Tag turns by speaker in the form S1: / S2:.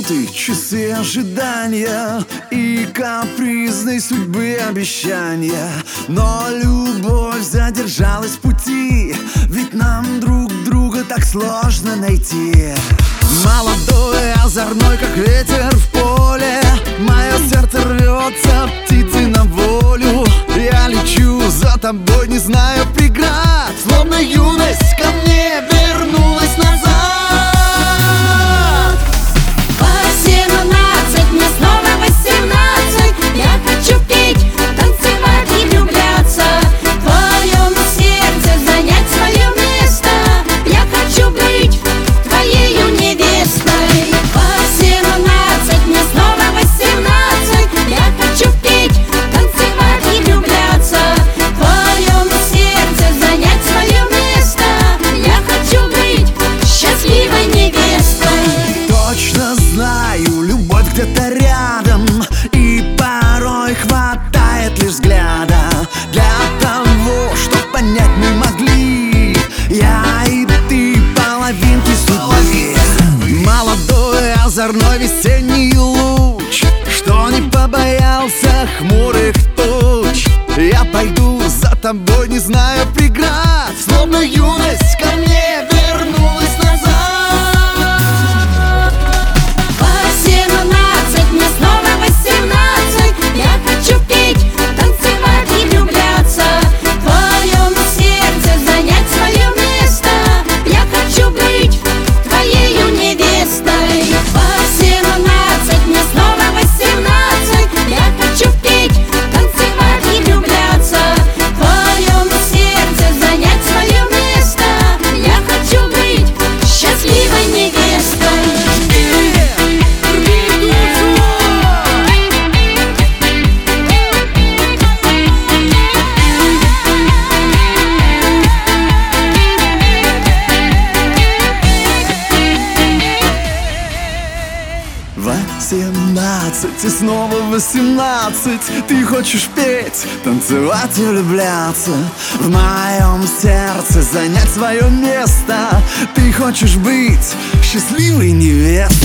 S1: минуты, часы ожидания и капризной судьбы обещания. Но любовь задержалась в пути, ведь нам друг друга так сложно найти. Молодой, озорной, как ветер в поле, мое сердце рвется птицей на волю. Я лечу за тобой, не знаю преград, словно юность ко мне вернулась назад.
S2: 18, мне снова 18. Я хочу петь, танцевать и влюбляться, в твоем сердце занять свое место. Я хочу быть твоею невестой. 18, мне снова 18. Я хочу петь, танцевать и влюбляться, в твоем сердце занять свое место. Я хочу быть счастливой невестой.
S1: Точно знаю, любовь где-то рядом, и порой хватает лишь взгляда для того, чтоб понять мы могли, я и ты половинки судьбы. Молодой, озорной весенний луч, что не побоялся хмурых туч. Я пойду за тобой, не знаю преград, словно юность ко мне вернулась назад.
S2: 18, мне снова 18. Я хочу петь, танцевать и влюбляться, в твоем сердце занять свое место. Я хочу быть твоею невестой. 18, мне снова 18. Я хочу петь, танцевать и влюбляться, в твоем сердце занять свое место. Я хочу быть счастливой невестой.
S1: И снова 18. Ты хочешь петь, танцевать и влюбляться, в моем сердце занять свое место. Ты хочешь быть счастливой невестой.